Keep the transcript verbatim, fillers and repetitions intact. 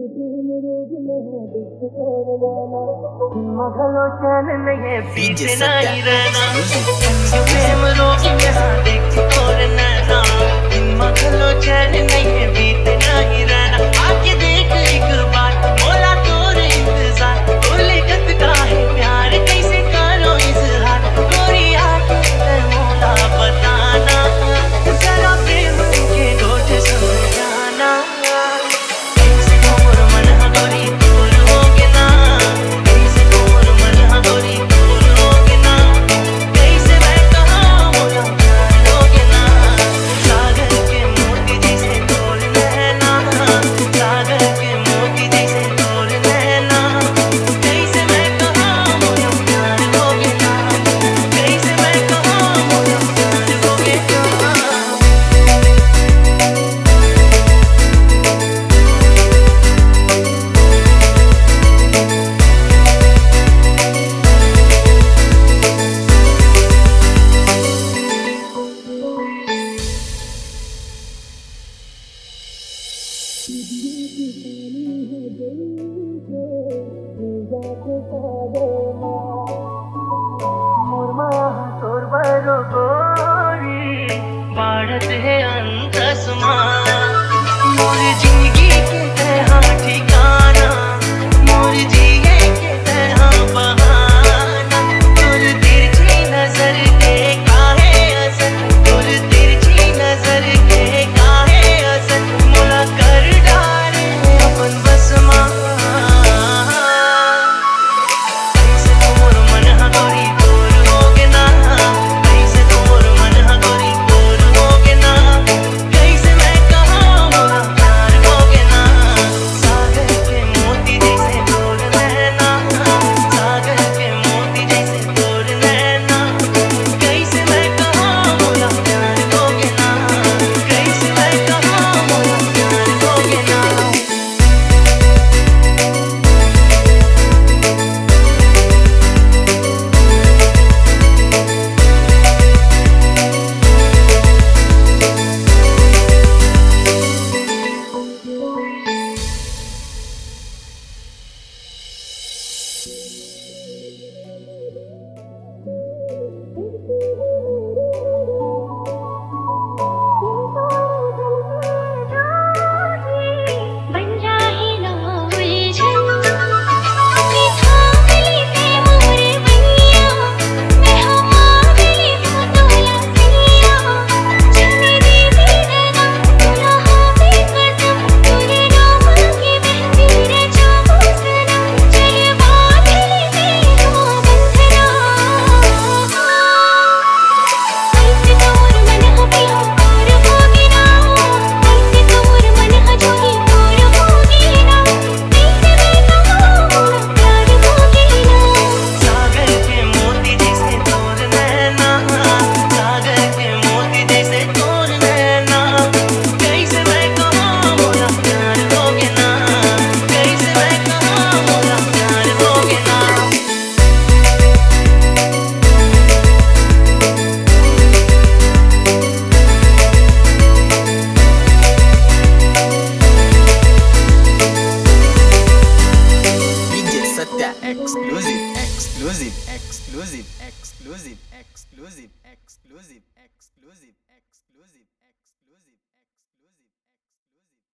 मगलो चैन नहीं बीते नहीं रहना प्रेम रोग यहाँ देख और नैना मगलो चैन नहीं बीते नहीं रहना आके देख एक बार मोला तोर इंतजार बोले कत का है प्यार कैसे करो इजहार गोरी आके मोला बताना जरा प्रेम के दोष समझाना बढ़त है अंतसमा मोर जिंदगी के तरह ठिकाना मोर जिए के तरह बहाना तुर तिरछी नजर के काहे असर तुर तिरछी नजर के काहे असर मुला कर डाले अपन बसमा Exclusive, exclusive, exclusive, exclusive, exclusive, exclusive, exclusive.